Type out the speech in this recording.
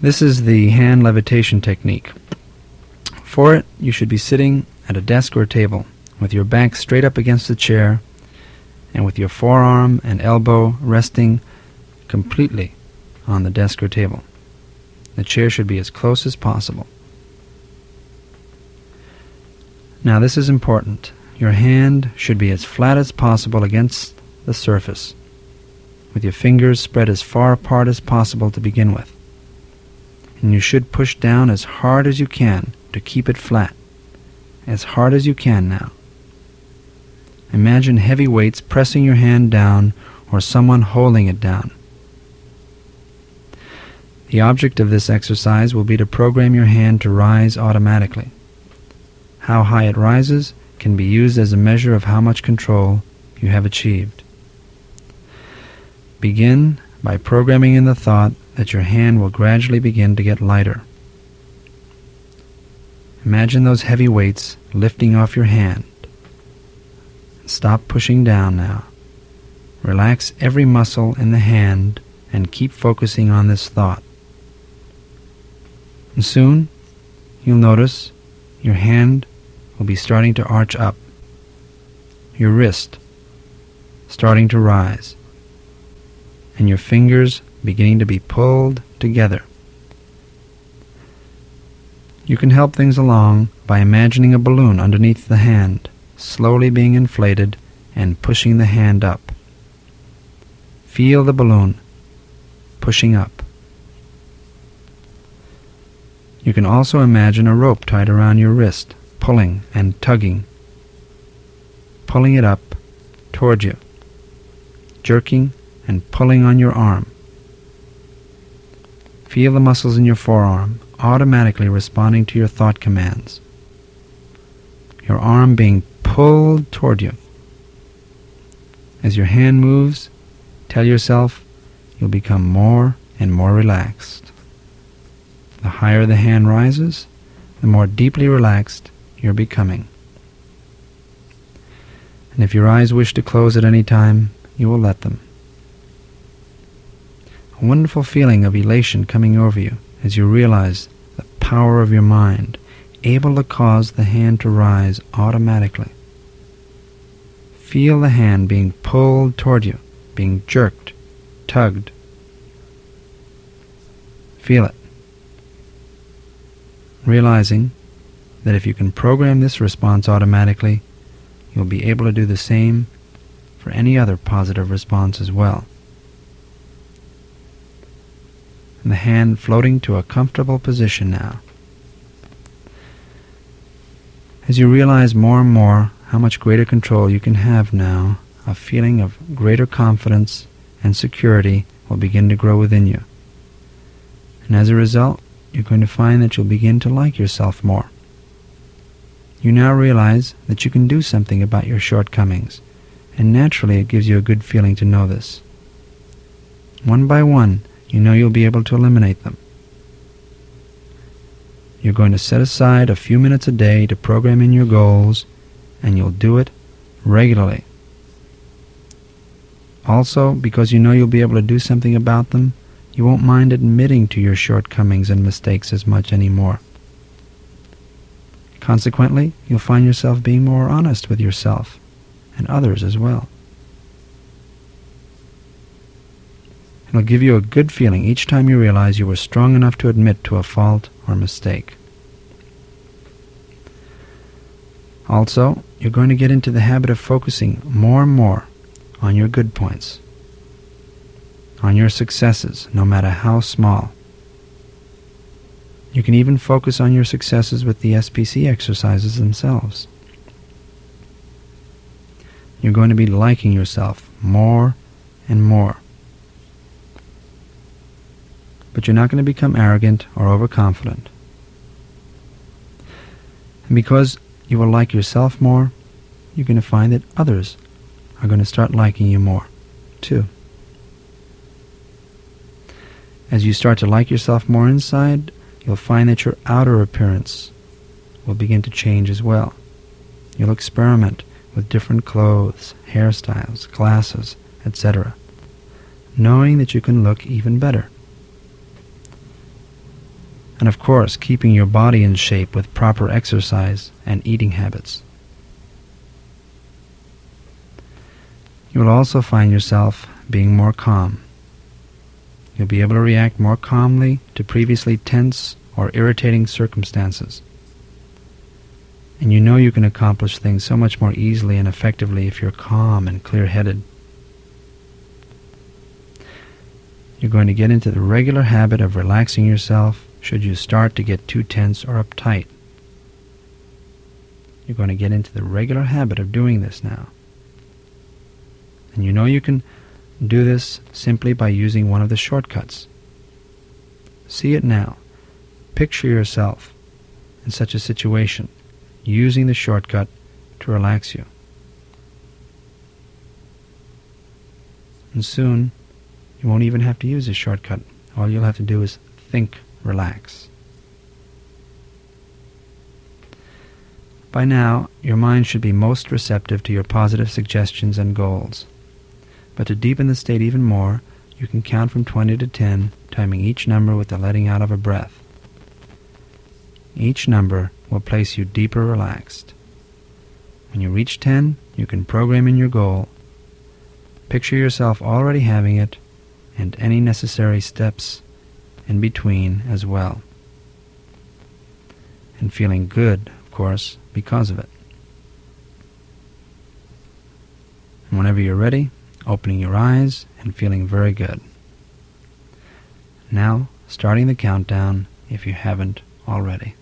This is the hand levitation technique. For it, you should be sitting at a desk or table with your back straight up against the chair and with your forearm and elbow resting completely on the desk or table. The chair should be as close as possible. Now this is important. Your hand should be as flat as possible against the surface, with your fingers spread as far apart as possible to begin with. And you should push down as hard as you can to keep it flat. As hard as you can now. Imagine heavy weights pressing your hand down or someone holding it down. The object of this exercise will be to program your hand to rise automatically. How high it rises can be used as a measure of how much control you have achieved. Begin by programming in the thought that your hand will gradually begin to get lighter. Imagine those heavy weights lifting off your hand. Stop pushing down now. Relax every muscle in the hand and keep focusing on this thought. And soon you'll notice your hand will be starting to arch up. Your wrist starting to rise. And your fingers beginning to be pulled together. You can help things along by imagining a balloon underneath the hand, slowly being inflated and pushing the hand up. Feel the balloon pushing up. You can also imagine a rope tied around your wrist, pulling and tugging, pulling it up toward you, jerking and pulling on your arm. Feel the muscles in your forearm automatically responding to your thought commands. Your arm being pulled toward you. As your hand moves, tell yourself you'll become more and more relaxed. The higher the hand rises, the more deeply relaxed you're becoming. And if your eyes wish to close at any time, you will let them. A wonderful feeling of elation coming over you as you realize the power of your mind, able to cause the hand to rise automatically. Feel the hand being pulled toward you, being jerked, tugged. Feel it. Realizing that if you can program this response automatically, you'll be able to do the same for any other positive response as well. And the hand floating to a comfortable position now. As you realize more and more how much greater control you can have now, a feeling of greater confidence and security will begin to grow within you. And as a result, you're going to find that you'll begin to like yourself more. You now realize that you can do something about your shortcomings, and naturally it gives you a good feeling to know this. One by one, you know you'll be able to eliminate them. You're going to set aside a few minutes a day to program in your goals, and you'll do it regularly. Also, because you know you'll be able to do something about them, you won't mind admitting to your shortcomings and mistakes as much anymore. Consequently, you'll find yourself being more honest with yourself and others as well. It'll give you a good feeling each time you realize you were strong enough to admit to a fault or mistake. Also, you're going to get into the habit of focusing more and more on your good points, on your successes, no matter how small. You can even focus on your successes with the SPC exercises themselves. You're going to be liking yourself more and more. But you're not going to become arrogant or overconfident. And because you will like yourself more, you're going to find that others are going to start liking you more, too. As you start to like yourself more inside, you'll find that your outer appearance will begin to change as well. You'll experiment with different clothes, hairstyles, glasses, etc., knowing that you can look even better. And of course, keeping your body in shape with proper exercise and eating habits. You will also find yourself being more calm. You'll be able to react more calmly to previously tense or irritating circumstances. And you know you can accomplish things so much more easily and effectively if you're calm and clear-headed. You're going to get into the regular habit of relaxing yourself should you start to get too tense or uptight. You're going to get into the regular habit of doing this now. And you know you can do this simply by using one of the shortcuts. See it now. Picture yourself in such a situation, using the shortcut to relax you. And soon, you won't even have to use a shortcut. All you'll have to do is think relax. By now, your mind should be most receptive to your positive suggestions and goals. But to deepen the state even more, you can count from 20 to 10, timing each number with the letting out of a breath. Each number will place you deeper relaxed. When you reach 10, you can program in your goal. Picture yourself already having it, and any necessary steps in between as well. And feeling good, of course, because of it. And whenever you're ready, opening your eyes and feeling very good. Now, starting the countdown if you haven't already.